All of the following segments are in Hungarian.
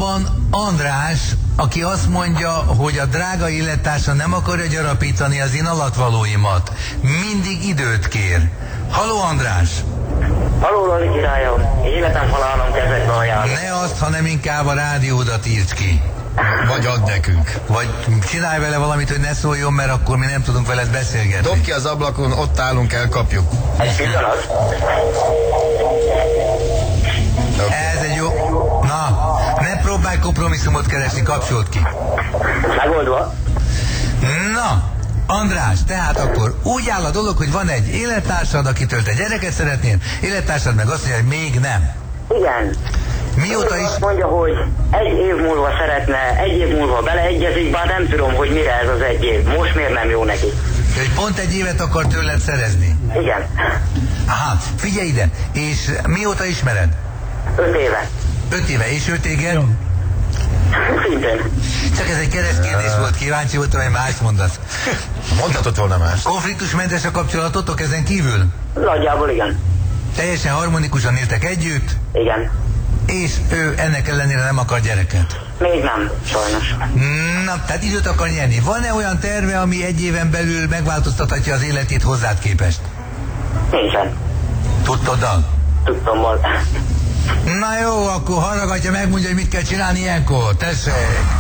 vonalban András, aki azt mondja, hogy a drága élettársa nem akarja gyarapítani az én alatvalóimat. Mindig időt kér. Halló, András! Halló, Lali királyom! Életem halálom kezekbe ajánlom. Ne azt, hanem inkább a rádiódat írd ki. Vagy add nekünk. Vagy csinálj vele valamit, hogy ne szóljon, mert akkor mi nem tudunk veled beszélgetni. Dob ki az ablakon, ott állunk, elkapjuk. Egy pillanat. Ez egy jó... Na, ne próbálj kompromisszumot keresni, kapcsolt ki. Megoldva. Na, András, tehát akkor úgy áll a dolog, hogy van egy élettársad, akitől te gyereket szeretnél, élettársad meg azt mondja, hogy még nem. Igen. Mióta is... Azt mondja, hogy egy év múlva szeretne, egy év múlva beleegyezik, bár nem tudom, hogy mire ez az egy év. Most miért nem jó neki? Hogy pont egy évet akar tőled szerezni. Igen. Aha, figyelj ide, és mióta ismered? 5 éve. 5 éve, és ő téged? Szintén. Csak ez egy keresztkérdés volt, kíváncsi voltam, hogy más mondasz. Mondhatod volna más. Konfliktusmentes a kapcsolatotok ezen kívül? Nagyjából igen. Teljesen harmonikusan éltek együtt, Igen. és ő ennek ellenére nem akar gyereket. Még nem, sajnos. Na, tehát időt akar nyerni. Van-e olyan terve, ami egy éven belül megváltoztathatja az életét hozzád képest? Nincsen. Tudtad? Tudtam volt. Na jó, akkor hallgatja, megmondja, hogy mit kell csinálni ilyenkor. Tessék!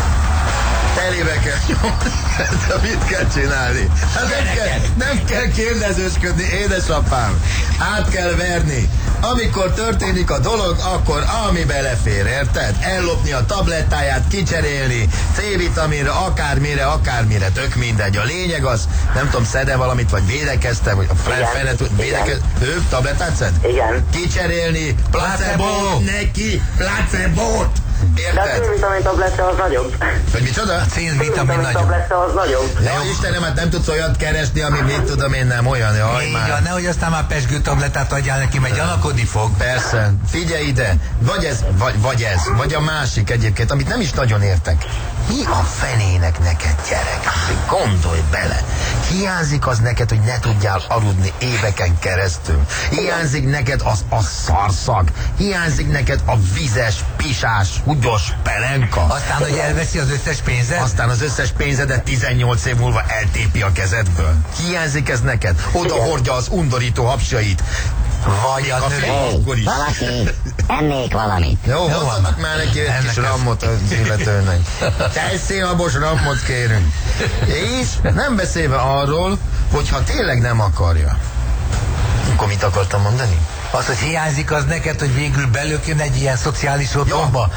Telébe kell nyomni. De mit kell csinálni? Hát nem kell kérdezősködni, édesapám. Át kell verni. Amikor történik a dolog, akkor ami belefér, érted? Ellopni a tablettáját, kicserélni, C-vitaminra, akármire, tök mindegy. A lényeg az, nem tudom, szed-e valamit, vagy védekezte, vagy a fene védekezte. Ő tablettát szed? Igen. Kicserélni, placebo neki, placebót. De a Érted? C-vitamin tabletta az nagyobb. Vagy micsoda? C-vitamin nagyobb. Tabletta az nagyobb. Ja, Istenem, hát nem tudsz olyat keresni, ami mit tudom én nem olyan, jaj Így már. van, nehogy aztán már pezsgő tablettát adjál neki, mert gyanakodni fog. Persze, figyelj ide, vagy ez, vagy a másik egyébként, amit nem is nagyon értek. Mi a fenének neked, gyerek? Gondolj bele. Hiányzik az neked, hogy ne tudjál aludni éveken keresztül. Hiányzik neked az a szarszag. Hiányzik neked a vizes, pisás, húgyos pelenka. Aztán, hogy elveszi az összes pénzet? Aztán az összes pénzedet 18 év múlva eltépi a kezedből. Hiányzik ez neked? Oda hordja az undorító hapsjait. Vagy a akkor is. Valaki, ennék valamit. Jó, hozzanak már neki egy kis rammot az illetőnek. Tejszélhabos rammot kérünk. És nem beszélve arról, hogyha tényleg nem akarja. Akkor mit akartam mondani? Az, hogy hiányzik az neked, hogy végül belökjön egy ilyen szociális otthonba.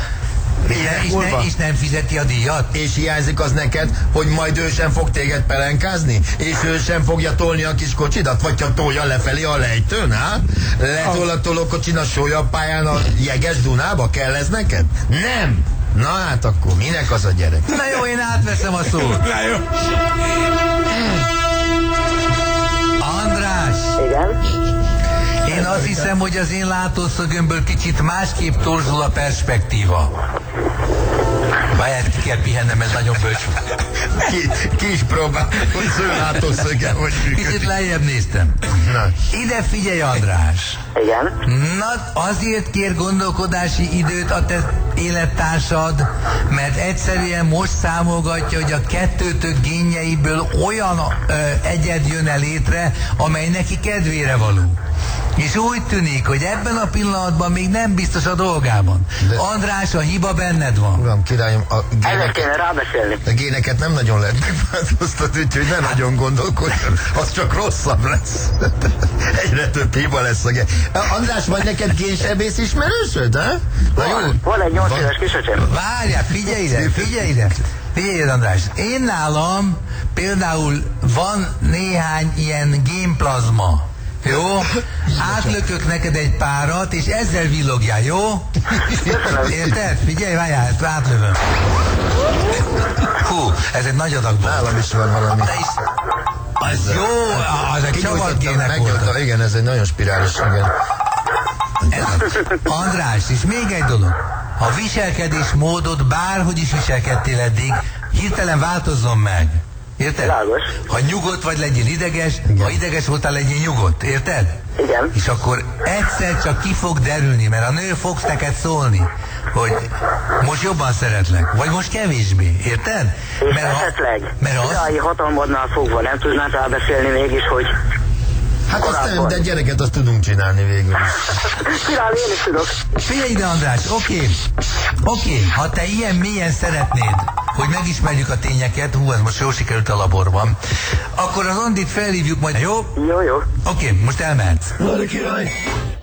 És nem fizeti a díjat? És hiányzik az neked, hogy majd ő sem fog téged pelenkázni? És ő sem fogja tolni a kis kocsidat? Vagy csak tolja lefelé a lejtőn, á? Letol a tolókocsin a sólyappályán a jeges Dunába? Kell ez neked? Nem! Na hát akkor minek az a gyerek? Na jó, én átveszem a szót. Na jó. András! Igen. Én azt hiszem, hogy az én látószögömből kicsit másképp torzul a perspektíva. Várjál, ki kell pihennem, ez nagyon bölcs. Ki is próbál, hogy az ő látószöge, hogy működik. Kicsit lejjebb néztem. Na. Ide figyelj, András! Igen. Na, azért kér gondolkodási időt a te élettársad, mert egyszerűen most számolgatja, hogy a kettőtök génjeiből olyan egyed jön el létre, amely neki kedvére való. És úgy tűnik, hogy ebben a pillanatban még nem biztos a dolgában. De... András, a hiba benned van. Uram, királyom, Erre kéne rábeszélni. a géneket nem nagyon lehet megváltoztatni, úgyhogy ne nagyon gondolkodjon, az csak rosszabb lesz. Egyre több hiba lesz a gén. András, vagy neked génsebész ismerősöd, ha? Na jó. Van egy 8 éves kisöcsém. Várjál, figyelj ide, figyelj ide. Figyelj ide, András. Én nálam például van néhány ilyen génplazma. Jó? Átlökök neked egy párat, és ezzel villogjál, jó? Érted? Figyelj, várjál, átlövöm. Hú, ez egy nagy adag volt. Nálam is van valami. De is, az jó, az egy csavart gének volt. Igen, ez egy nagyon spirális, igen. András, és még egy dolog. A viselkedés módod bárhogy is viselkedtél eddig, hirtelen változzon meg. Érted? Világos. Ha nyugodt vagy, legyél ideges, ha ideges voltál, legyél nyugodt. Érted? Igen. És akkor egyszer csak ki fog derülni, mert a nő fogsz neked szólni, hogy most jobban szeretlek, vagy most kevésbé. Érted? És esetleg, királyi hatalmadnál fogva nem tudnál rábeszélni mégis, hogy... Hát azt nem, de gyereket azt tudunk csinálni végül is. Csinálni én is tudok. Figyelj ide, András, oké, ha te ilyen mélyen szeretnéd, hogy megismerjük a tényeket, ez most jól sikerült a laborban, akkor az Andit felhívjuk majd, jó? Jó. Oké, most elmehetsz. Nagy király!